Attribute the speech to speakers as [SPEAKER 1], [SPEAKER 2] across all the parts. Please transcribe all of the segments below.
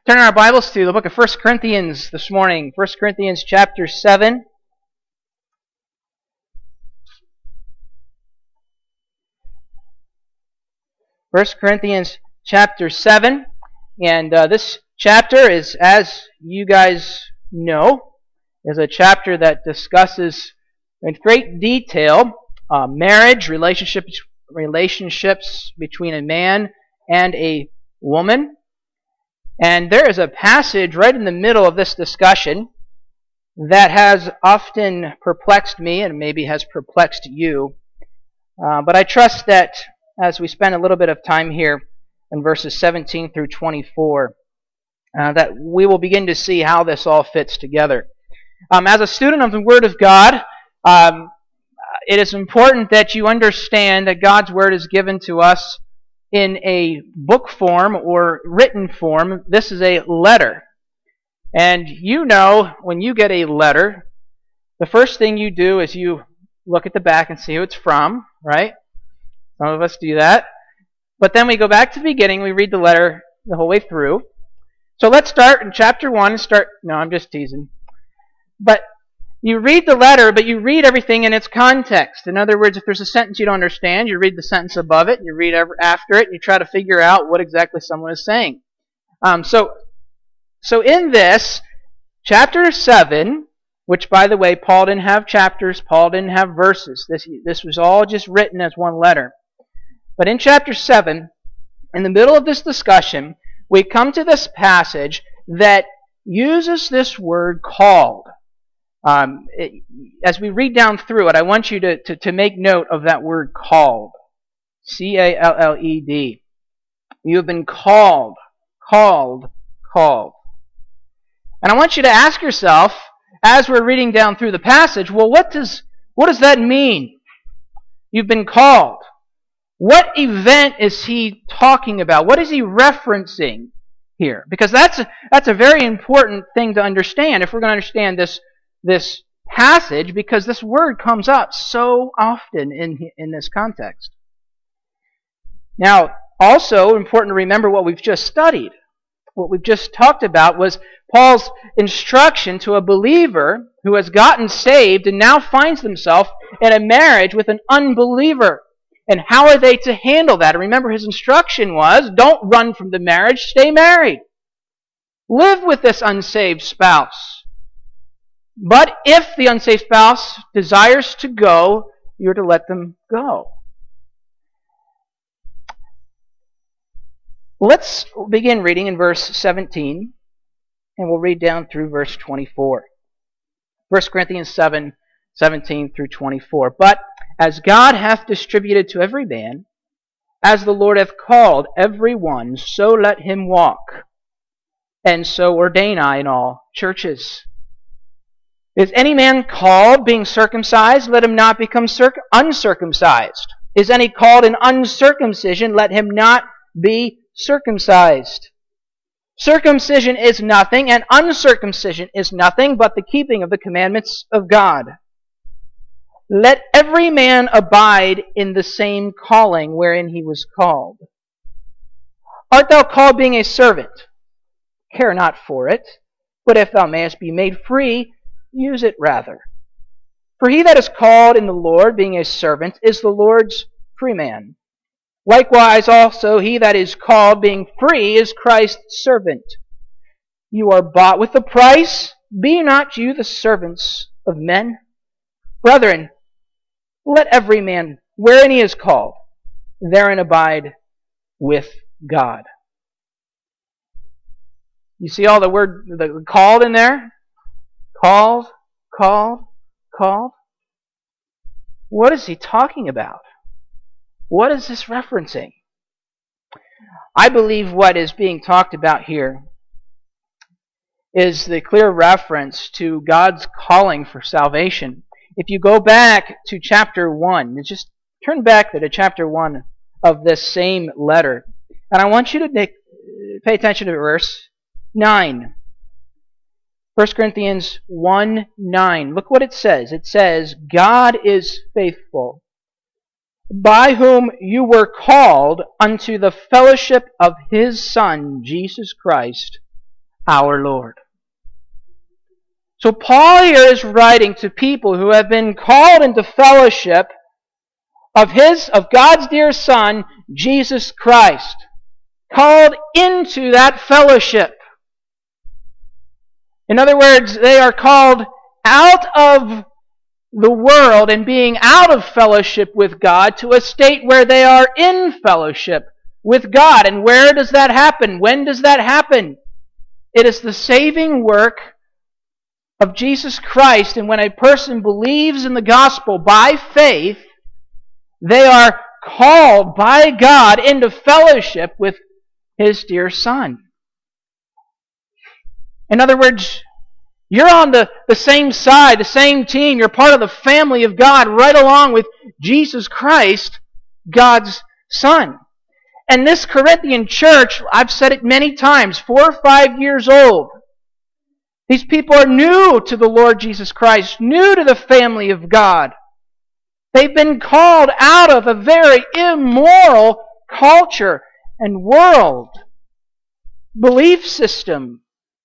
[SPEAKER 1] Turn our Bibles to the book of 1 Corinthians this morning. 1 Corinthians chapter 7. First Corinthians chapter 7. And this chapter is, as you guys know, is a chapter that discusses in great detail marriage, relationships between a man and a woman. And there is a passage right in the middle of this discussion that has often perplexed me and maybe has perplexed you. But I trust that as we spend a little bit of time here in verses 17 through 24, that we will begin to see how this all fits together. As a student of the Word of God, it is important that you understand that God's Word is given to us in a book form or written form. This is a letter. And you know, when you get a letter, the first thing you do is you look at the back and see who it's from, right? Some of us do that. But then we go back to the beginning, we read the letter the whole way through. So let's start in chapter 1 and no, I'm just teasing. But you read the letter, but you read everything in its context. In other words, if there's a sentence you don't understand, you read the sentence above it, and you read after it, and you try to figure out what exactly someone is saying. So in this, chapter 7, which, by the way, Paul didn't have chapters, Paul didn't have verses. This was all just written as one letter. But in chapter 7, in the middle of this discussion, we come to this passage that uses this word called. As we read down through it, I want you to make note of that word called. C-A-L-L-E-D. You have been called. And I want you to ask yourself, as we're reading down through the passage, well, what does that mean? You've been called. What event is he talking about? What is he referencing here? Because that's a very important thing to understand if we're going to understand this passage, because this word comes up so often in this context. Now, also important to remember what we've just studied. What we've just talked about was Paul's instruction to a believer who has gotten saved and now finds themselves in a marriage with an unbeliever. And how are they to handle that? And remember, his instruction was, don't run from the marriage, stay married. Live with this unsaved spouse. But if the unsaved spouse desires to go, you're to let them go. Let's begin reading in verse 17, and we'll read down through verse 24. 1 Corinthians 7, 17 through 24. But as God hath distributed to every man, as the Lord hath called every one, so let him walk. And so ordain I in all churches. Is any man called being circumcised? Let him not become uncircumcised. Is any called in uncircumcision? Let him not be circumcised. Circumcision is nothing, and uncircumcision is nothing but the keeping of the commandments of God. Let every man abide in the same calling wherein he was called. Art thou called being a servant? Care not for it, but if thou mayest be made free, use it rather. For he that is called in the Lord, being a servant, is the Lord's free man. Likewise also he that is called, being free, is Christ's servant. You are bought with a price. Be not you the servants of men? Brethren, let every man, wherein he is called, therein abide with God. You see all the called in there? Called. What is he talking about? What is this referencing? I believe what is being talked about here is the clear reference to God's calling for salvation. If you go back to chapter 1, just turn back to chapter 1 of this same letter, and I want you to pay attention to verse 9. 1 Corinthians 1:9. Look what it says. It says, God is faithful, by whom you were called unto the fellowship of His Son, Jesus Christ, our Lord. So Paul here is writing to people who have been called into fellowship of God's dear Son, Jesus Christ. Called into that fellowship. In other words, they are called out of the world and being out of fellowship with God to a state where they are in fellowship with God. And where does that happen? When does that happen? It is the saving work of Jesus Christ. And when a person believes in the gospel by faith, they are called by God into fellowship with His dear Son. In other words, you're on the same side, the same team. You're part of the family of God right along with Jesus Christ, God's Son. And this Corinthian church, I've said it many times, 4 or 5 years old. These people are new to the Lord Jesus Christ, new to the family of God. They've been called out of a very immoral culture and world, belief system.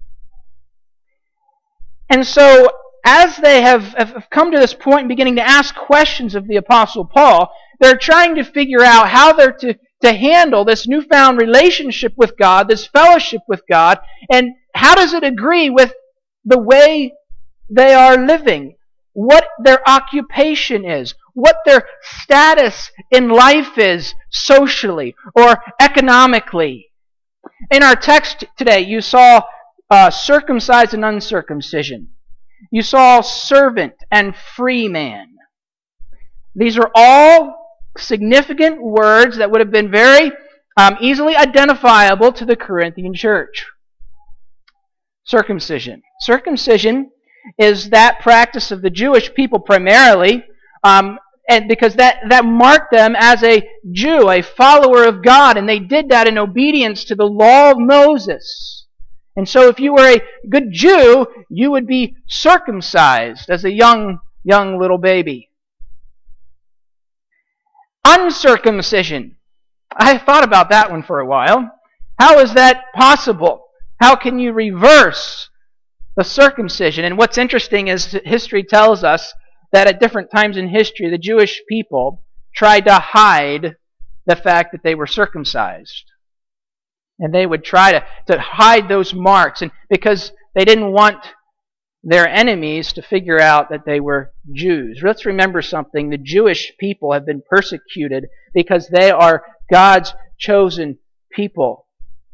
[SPEAKER 1] And so, as they have come to this point and beginning to ask questions of the Apostle Paul, they're trying to figure out how they're to handle this newfound relationship with God, this fellowship with God, and how does it agree with the way they are living, what their occupation is, what their status in life is socially or economically. In our text today, you saw circumcised and uncircumcision. You saw servant and free man. These are all significant words that would have been very easily identifiable to the Corinthian church. Circumcision. Circumcision is that practice of the Jewish people primarily, and because that marked them as a Jew, a follower of God, and they did that in obedience to the law of Moses. And so if you were a good Jew, you would be circumcised as a young little baby. Uncircumcision. I thought about that one for a while. How is that possible? How can you reverse the circumcision? And what's interesting is that history tells us that at different times in history, the Jewish people tried to hide the fact that they were circumcised. And they would try to hide those marks, and because they didn't want their enemies to figure out that they were Jews. Let's remember something. The Jewish people have been persecuted because they are God's chosen people.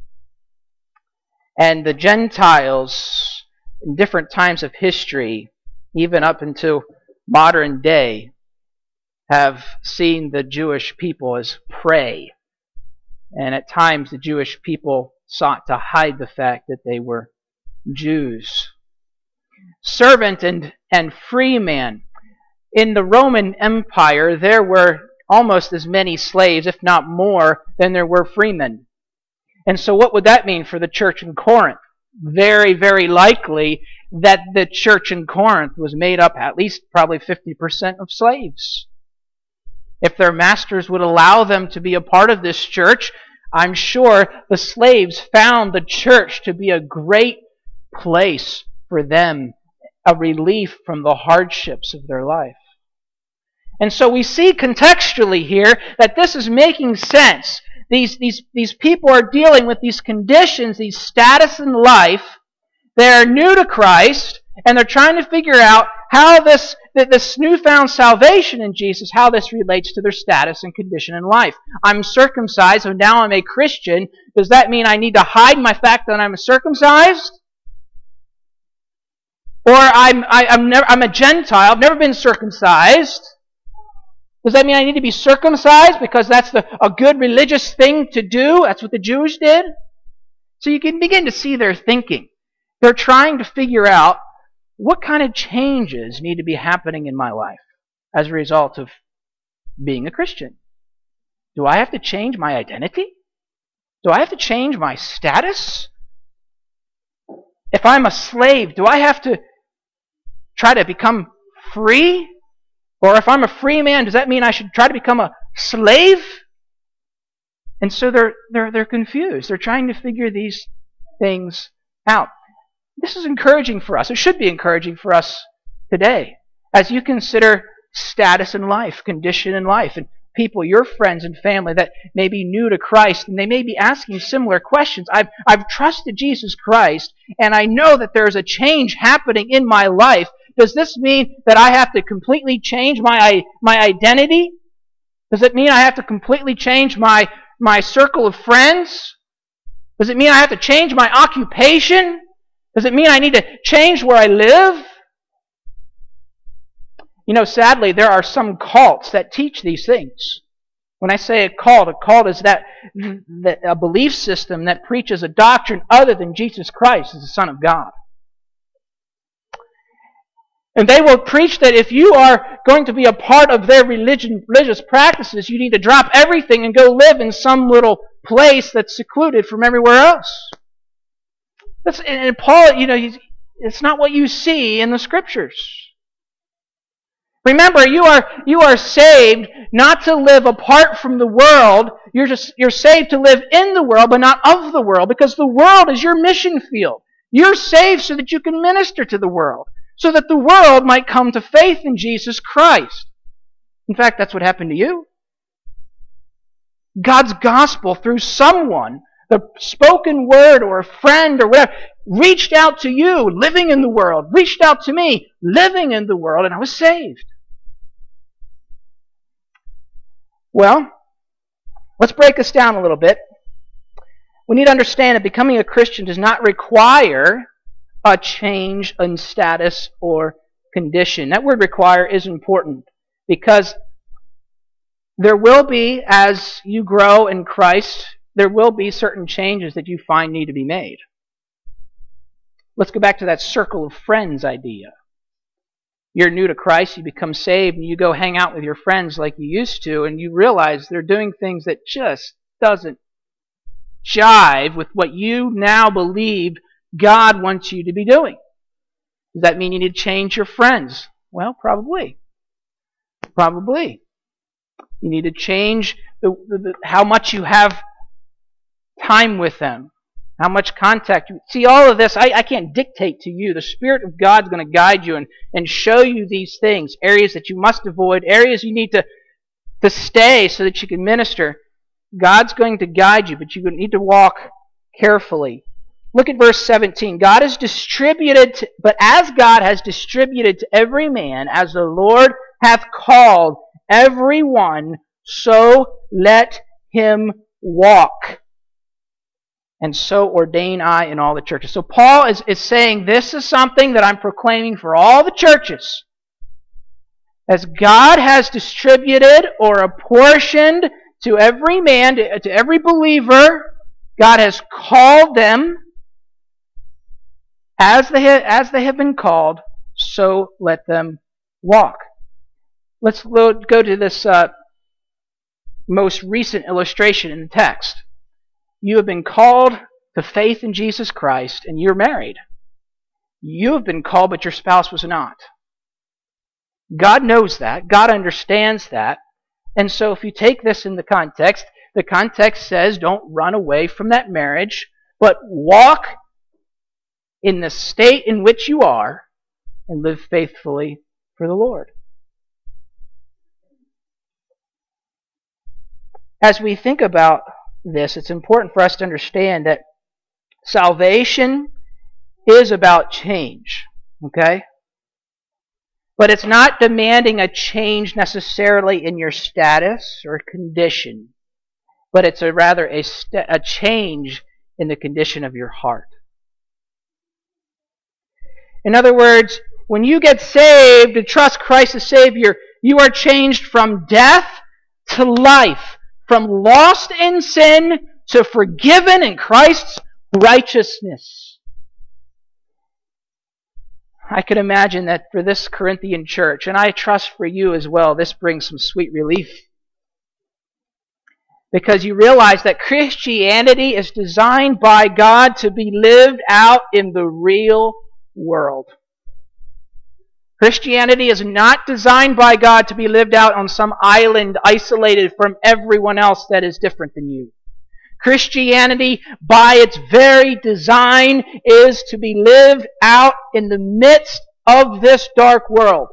[SPEAKER 1] And the Gentiles, in different times of history, even up until modern day, have seen the Jewish people as prey. And at times the Jewish people sought to hide the fact that they were Jews. Servant and free man. In the Roman Empire, there were almost as many slaves, if not more, than there were freemen. And so what would that mean for the church in Corinth? Very, very likely that the church in Corinth was made up at least probably 50% of slaves. If their masters would allow them to be a part of this church, I'm sure the slaves found the church to be a great place for them, a relief from the hardships of their life. And so we see contextually here that this is making sense. These people are dealing with these conditions, these status in life. They're new to Christ, and they're trying to figure out how this newfound salvation in Jesus, how this relates to their status and condition in life. I'm circumcised, so now I'm a Christian. Does that mean I need to hide my fact that I'm circumcised? Or I'm a Gentile, I've never been circumcised. Does that mean I need to be circumcised because that's a good religious thing to do? That's what the Jews did? So you can begin to see their thinking. They're trying to figure out what kind of changes need to be happening in my life as a result of being a Christian. Do I have to change my identity? Do I have to change my status? If I'm a slave, do I have to try to become free? Or if I'm a free man, does that mean I should try to become a slave? And so they're confused. They're trying to figure these things out. This is encouraging for us. It should be encouraging for us today as you consider status in life, condition in life, and people, your friends and family that may be new to Christ, and they may be asking similar questions. I've trusted Jesus Christ, and I know that there is a change happening in my life. Does this mean that I have to completely change my identity? Does it mean I have to completely change my circle of friends? Does it mean I have to change my occupation? Does it mean I need to change where I live? You know, sadly, there are some cults that teach these things. When I say a cult is that a belief system that preaches a doctrine other than Jesus Christ as the Son of God. And they will preach that if you are going to be a part of their religious practices, you need to drop everything and go live in some little place that's secluded from everywhere else. And Paul, it's not what you see in the Scriptures. Remember, you are saved not to live apart from the world. You're saved to live in the world, but not of the world, because the world is your mission field. You're saved so that you can minister to the world, so that the world might come to faith in Jesus Christ. In fact, that's what happened to you. God's gospel, through someone, the spoken word or a friend or whatever, reached out to you, living in the world, reached out to me, living in the world, and I was saved. Well, let's break this down a little bit. We need to understand that becoming a Christian does not require a change in status or condition. That word require is important because there will be, as you grow in Christ, there will be certain changes that you find need to be made. Let's go back to that circle of friends idea. You're new to Christ, you become saved, and you go hang out with your friends like you used to, and you realize they're doing things that just doesn't jive with what you now believe God wants you to be doing. Does that mean you need to change your friends? Well, probably. Probably. You need to change how much you have time with them, how much contact. See, all of this, I can't dictate to you. The Spirit of God's going to guide you and show you these things, areas that you must avoid, areas you need to stay so that you can minister. God's going to guide you, but you need to walk carefully. Look at verse 17. God has distributed, but as God has distributed to every man, as the Lord hath called every one, so let him walk. And so ordain I in all the churches. So Paul is saying this is something that I'm proclaiming for all the churches. As God has distributed or apportioned to every man, to every believer, God has called them as they have been called, so let them walk. Let's go to this most recent illustration in the text. You have been called to faith in Jesus Christ, and you're married. You have been called, but your spouse was not. God knows that. God understands that. And so if you take this in the context says don't run away from that marriage, but walk in the state in which you are and live faithfully for the Lord. As we think about this, it's important for us to understand that salvation is about change, okay? But it's not demanding a change necessarily in your status or condition, but it's rather a change in the condition of your heart. In other words, when you get saved and trust Christ as Savior, you are changed from death to life. From lost in sin to forgiven in Christ's righteousness. I can imagine that for this Corinthian church, and I trust for you as well, this brings some sweet relief. Because you realize that Christianity is designed by God to be lived out in the real world. Christianity is not designed by God to be lived out on some island isolated from everyone else that is different than you. Christianity, by its very design, is to be lived out in the midst of this dark world.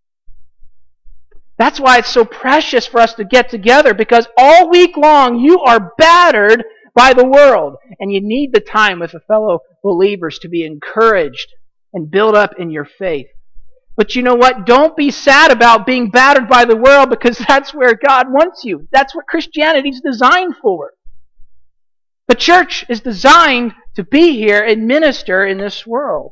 [SPEAKER 1] That's why it's so precious for us to get together, because all week long you are battered by the world, and you need the time with the fellow believers to be encouraged and built up in your faith. But you know what? Don't be sad about being battered by the world, because that's where God wants you. That's what Christianity is designed for. The church is designed to be here and minister in this world.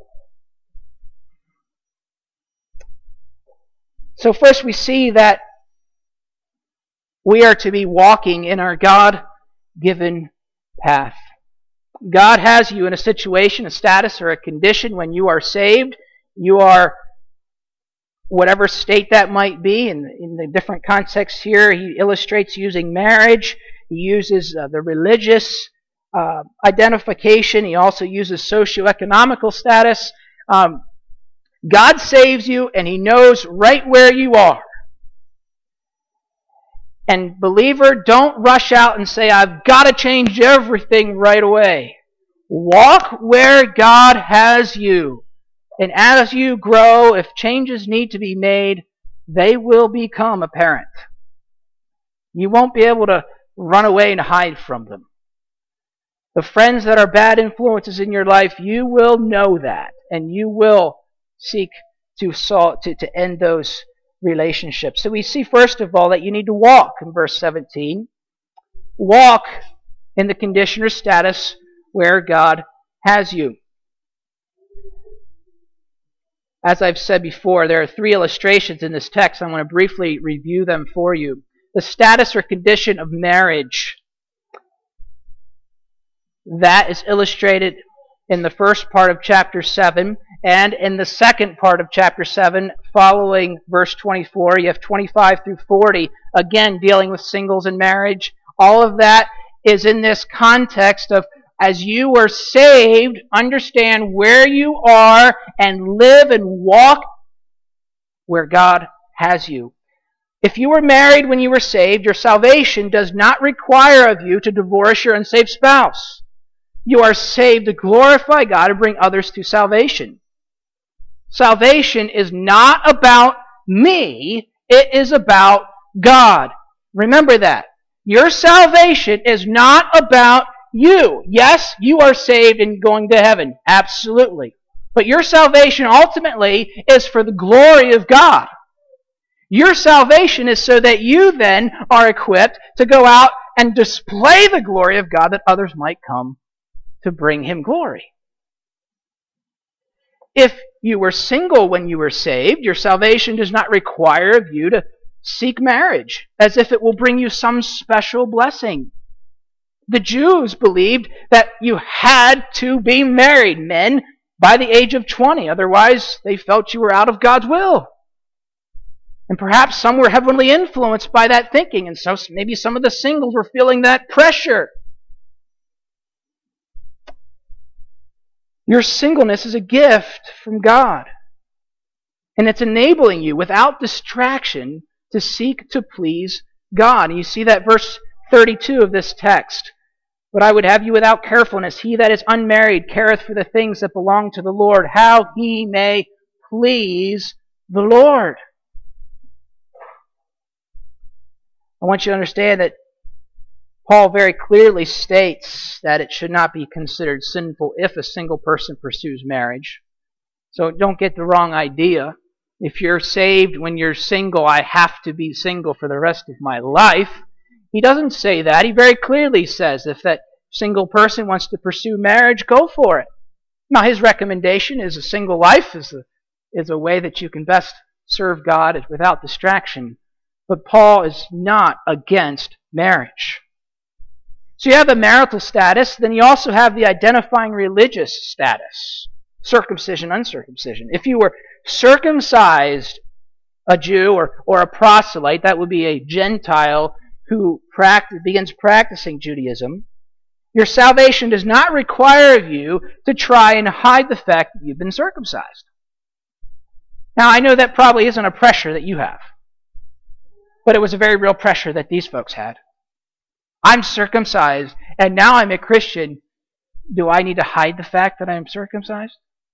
[SPEAKER 1] So first we see that we are to be walking in our God-given path. God has you in a situation, a status, or a condition when you are saved. You are, whatever state that might be, in the different contexts here, he illustrates using marriage. He uses the religious identification. He also uses socioeconomical status. God saves you, and He knows right where you are. And believer, don't rush out and say, I've got to change everything right away. Walk where God has you. And as you grow, if changes need to be made, they will become apparent. You won't be able to run away and hide from them. The friends that are bad influences in your life, you will know that, and you will seek to end those relationships. So we see, first of all, that you need to walk in verse 17. Walk in the condition or status where God has you. As I've said before, there are 3 illustrations in this text. I want to briefly review them for you. The status or condition of marriage. That is illustrated in the first part of chapter 7, and in the second part of chapter 7, following verse 24, you have 25 through 40, again dealing with singles and marriage. All of that is in this context of, as you are saved, understand where you are and live and walk where God has you. If you were married when you were saved, your salvation does not require of you to divorce your unsaved spouse. You are saved to glorify God and bring others to salvation. Salvation is not about me, it is about God. Remember that. Your salvation is not about you. Yes, you are saved and going to heaven. Absolutely. But your salvation ultimately is for the glory of God. Your salvation is so that you then are equipped to go out and display the glory of God, that others might come to bring Him glory. If you were single when you were saved, your salvation does not require of you to seek marriage, as if it will bring you some special blessing. The Jews believed that you had to be married, men, by the age of 20. Otherwise, they felt you were out of God's will. And perhaps some were heavily influenced by that thinking, and so maybe some of the singles were feeling that pressure. Your singleness is a gift from God. And it's enabling you, without distraction, to seek to please God. And you see that verse 32 of this text. But I would have you without carefulness. He that is unmarried careth for the things that belong to the Lord, how he may please the Lord. I want you to understand that Paul very clearly states that it should not be considered sinful if a single person pursues marriage. So don't get the wrong idea. If you're saved when you're single, I have to be single for the rest of my life. He doesn't say that. He very clearly says if that single person wants to pursue marriage, go for it. Now his recommendation is a single life is a way that you can best serve God without distraction. But Paul is not against marriage. So you have the marital status, then you also have the identifying religious status. Circumcision, uncircumcision. If you were circumcised, a Jew or a proselyte, that would be a Gentile who begins practicing Judaism, your salvation does not require of you to try and hide the fact that you've been circumcised. Now, I know that probably isn't a pressure that you have, but it was a very real pressure that these folks had. I'm circumcised, and now I'm a Christian, do I need to hide the fact that I am circumcised?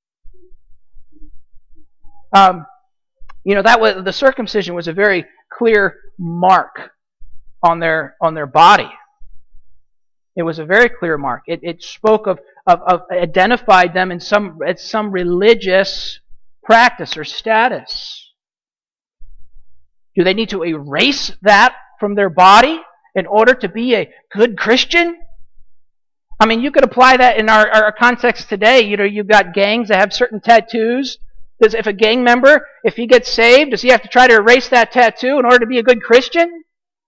[SPEAKER 1] That was the circumcision was a very clear mark on their body. It was a very clear mark. It spoke of identified them in some religious practice or status. Do they need to erase that from their body in order to be a good Christian? I mean, you could apply that in our context today. You've got gangs that have certain tattoos. If a gang member, if he gets saved, does he have to try to erase that tattoo in order to be a good Christian?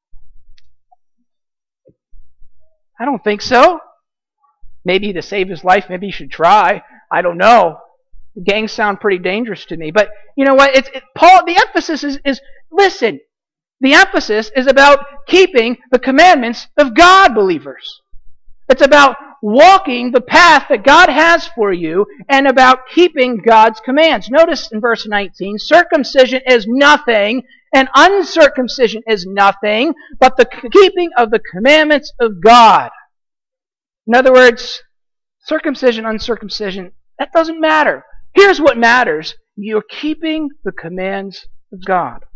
[SPEAKER 1] I don't think so. Maybe to save his life, maybe he should try. I don't know. The gangs sound pretty dangerous to me. But you know what? Paul. The emphasis is listen. The emphasis is about keeping the commandments of God, believers. It's about walking the path that God has for you and about keeping God's commands. Notice in verse 19, circumcision is nothing and uncircumcision is nothing but the keeping of the commandments of God. In other words, circumcision, uncircumcision, that doesn't matter. Here's what matters. You're keeping the commands of God.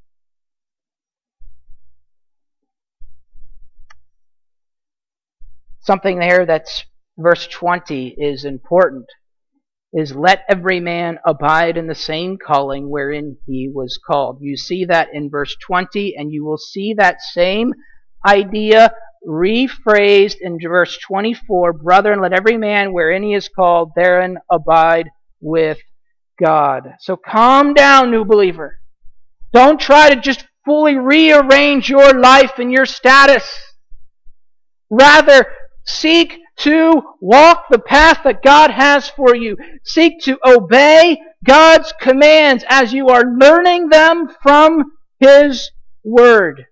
[SPEAKER 1] Something there that's verse 20 is important, is let every man abide in the same calling wherein he was called. You see that in verse 20, and you will see that same idea rephrased in verse 24. Brethren, let every man wherein he is called, therein abide with God. So calm down, new believer. Don't try to just fully rearrange your life and your status. Rather, seek to walk the path that God has for you. Seek to obey God's commands as you are learning them from His Word.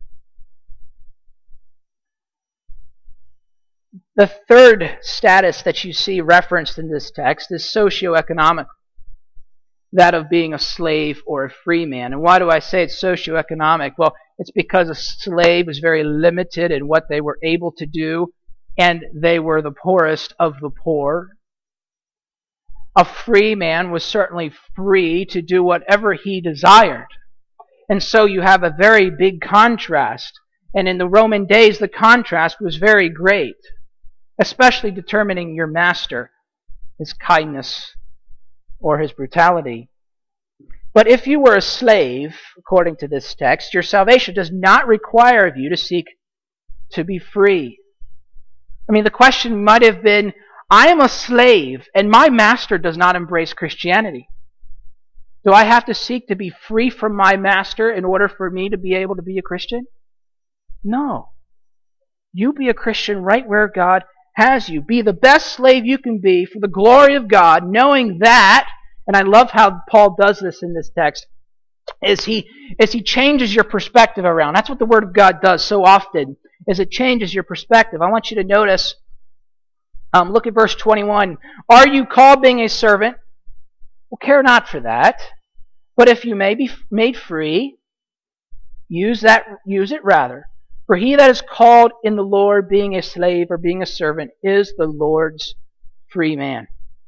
[SPEAKER 1] The third status that you see referenced in this text is socioeconomic, that of being a slave or a free man. And why do I say it's socioeconomic? Well, it's because a slave was very limited in what they were able to do, and they were the poorest of the poor. A free man was certainly free to do whatever he desired. And so you have a very big contrast. And in the Roman days, the contrast was very great, especially determining your master, his kindness or his brutality. But if you were a slave, according to this text, your salvation does not require of you to seek to be free. I mean, the question might have been, I am a slave and my master does not embrace Christianity. Do I have to seek to be free from my master in order for me to be able to be a Christian? No. You be a Christian right where God has you. Be the best slave you can be for the glory of God, knowing that, and I love how Paul does this in this text, is he changes your perspective around. That's what the Word of God does so often, is it changes your perspective. I want you to notice, look at verse 21. Are you called being a servant? Well, care not for that. But if you may be made free, use it rather. For he that is called in the Lord, being a slave or being a servant, is the Lord's free man.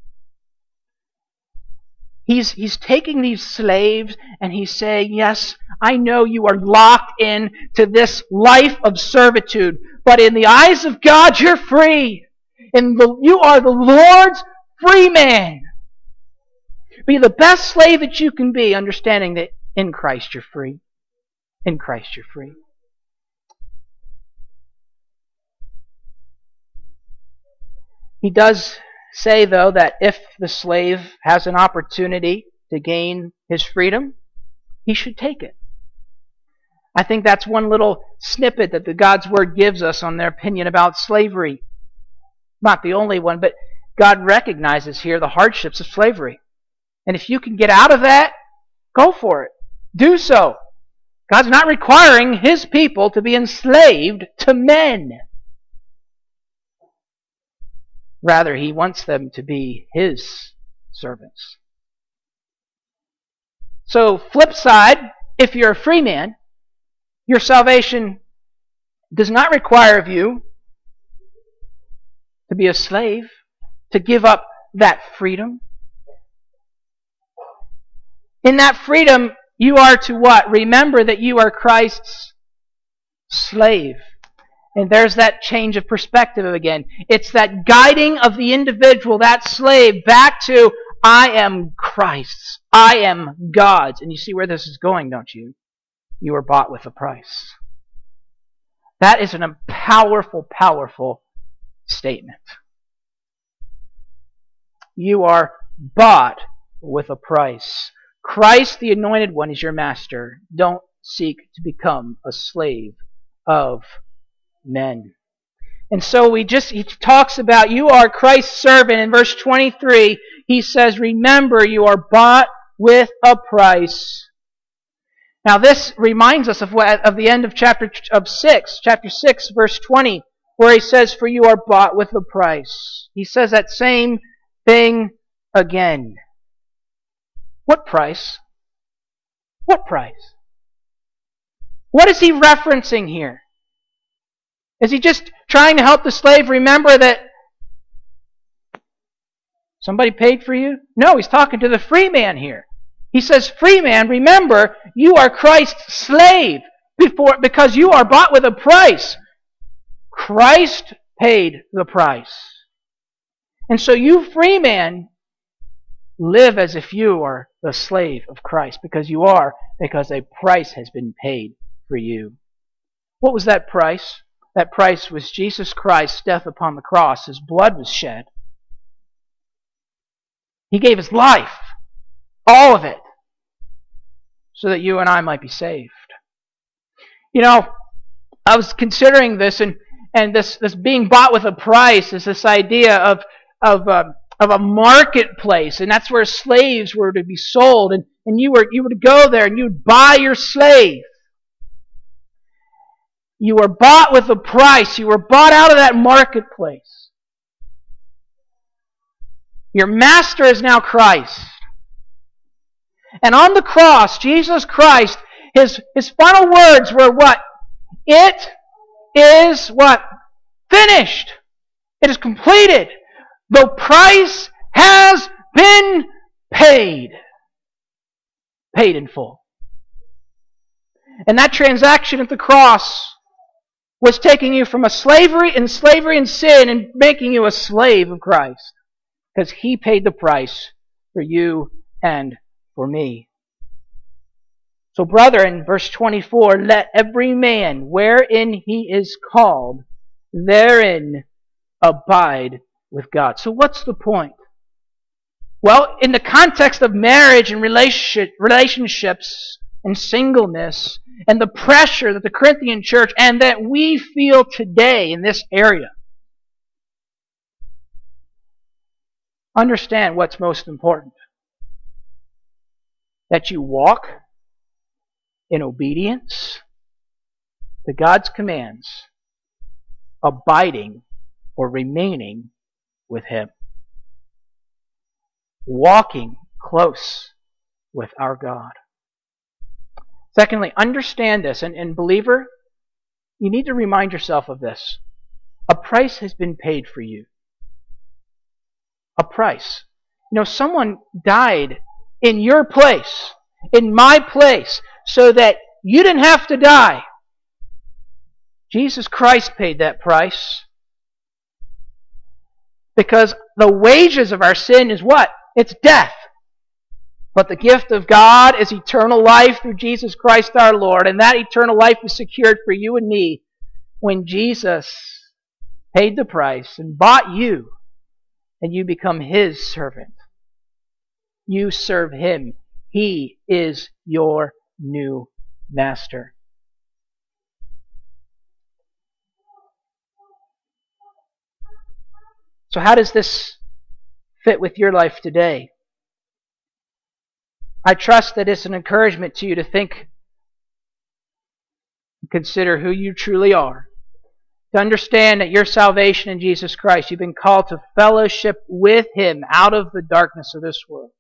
[SPEAKER 1] He's taking these slaves and he's saying, yes, I know you are locked in to this life of servitude, but in the eyes of God, you're free. You are the Lord's free man. Be the best slave that you can be, understanding that in Christ you're free. In Christ you're free. He does say, though, that if the slave has an opportunity to gain his freedom, he should take it. I think that's one little snippet that the God's Word gives us on their opinion about slavery. Not the only one, but God recognizes here the hardships of slavery. And if you can get out of that, go for it. Do so. God's not requiring His people to be enslaved to men. Rather, He wants them to be His servants. So, flip side, if you're a free man, your salvation does not require of you to be a slave, to give up that freedom. In that freedom, you are to what? Remember that you are Christ's slave. And there's that change of perspective again. It's that guiding of the individual, that slave, back to, I am Christ's. I am God's. And you see where this is going, don't you? You are bought with a price. That is a powerful, powerful statement. You are bought with a price. Christ, the Anointed One, is your master. Don't seek to become a slave of men. And so he talks about you are Christ's servant. In verse 23, he says, remember, you are bought with a price. Now this reminds us of the end of chapter 6, verse 20, where he says, for you are bought with a price. He says that same thing again. What price? What price? What is he referencing here? Is he just trying to help the slave remember that somebody paid for you? No, he's talking to the free man here. He says, free man, remember, you are Christ's slave because you are bought with a price. Christ paid the price. And so you, free man, live as if you are the slave of Christ, because a price has been paid for you. What was that price? That price was Jesus Christ's death upon the cross. His blood was shed. He gave His life, all of it, so that you and I might be saved. You know, I was considering this, and this being bought with a price is this idea of a marketplace, and that's where slaves were to be sold, and you were to go there and you would buy your slave. You were bought with a price. You were bought out of that marketplace. Your master is now Christ. And on the cross, Jesus Christ, his final words were what? It is what? Finished. It is completed. The price has been paid. Paid in full. And that transaction at the cross was taking you from slavery and sin and making you a slave of Christ. Because He paid the price for you and for me. So, brother, in verse 24, let every man, wherein he is called, therein abide with God. So what's the point? Well, in the context of marriage and relationships and singleness and the pressure that the Corinthian church and that we feel today in this area, understand what's most important. That you walk in obedience to God's commands, abiding or remaining with Him. Walking close with our God. Secondly, understand this. And believer, you need to remind yourself of this. A price has been paid for you. A price. You know, someone died in your place, in my place, so that you didn't have to die. Jesus Christ paid that price. Because the wages of our sin is what? It's death. But the gift of God is eternal life through Jesus Christ our Lord. And that eternal life is secured for you and me when Jesus paid the price and bought you, and you become His servant. You serve Him. He is your new master. So how does this fit with your life today? I trust that it's an encouragement to you to think and consider who you truly are. To understand that your salvation in Jesus Christ, you've been called to fellowship with Him out of the darkness of this world.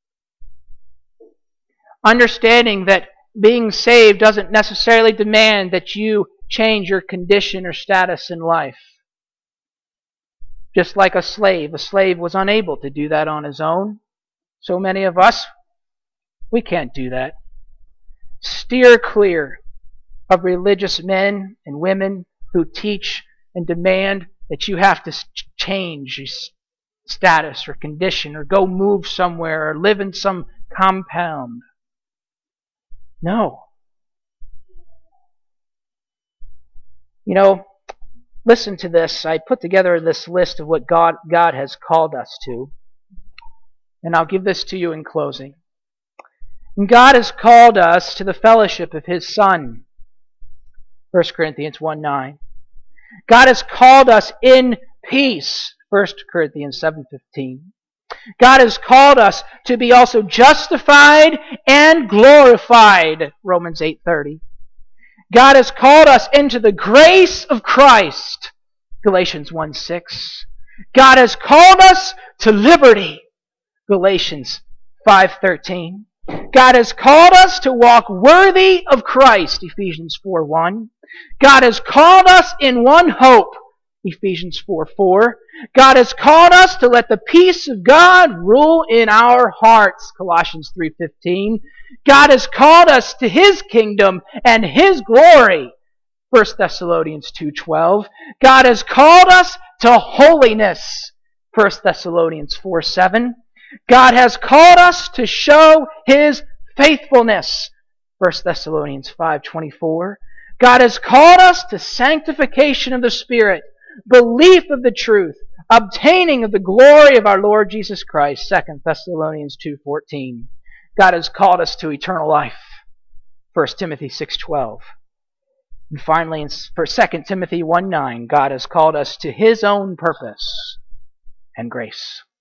[SPEAKER 1] Understanding that being saved doesn't necessarily demand that you change your condition or status in life. Just like a slave was unable to do that on his own. So many of us, we can't do that. Steer clear of religious men and women who teach and demand that you have to change your status or condition or go move somewhere or live in some compound. No. Listen to this. I put together this list of what God has called us to. And I'll give this to you in closing. And God has called us to the fellowship of His Son. 1 Corinthians 1:9. God has called us in peace. 1 Corinthians 7:15. God has called us to be also justified and glorified. Romans 8:30. God has called us into the grace of Christ. Galatians 1:6. God has called us to liberty. Galatians 5:13. God has called us to walk worthy of Christ. Ephesians 4:1. God has called us in one hope. Ephesians 4:4. God has called us to let the peace of God rule in our hearts. Colossians 3:15. God has called us to His kingdom and His glory. 1 Thessalonians 2:12. God has called us to holiness. 1 Thessalonians 4:7. God has called us to show His faithfulness. 1 Thessalonians 5:24. God has called us to sanctification of the Spirit, belief of the truth, obtaining of the glory of our Lord Jesus Christ. 2 Thessalonians 2:14. God has called us to eternal life. 1 Timothy 6:12. And finally, for 2 Timothy 1:9, God has called us to His own purpose and grace.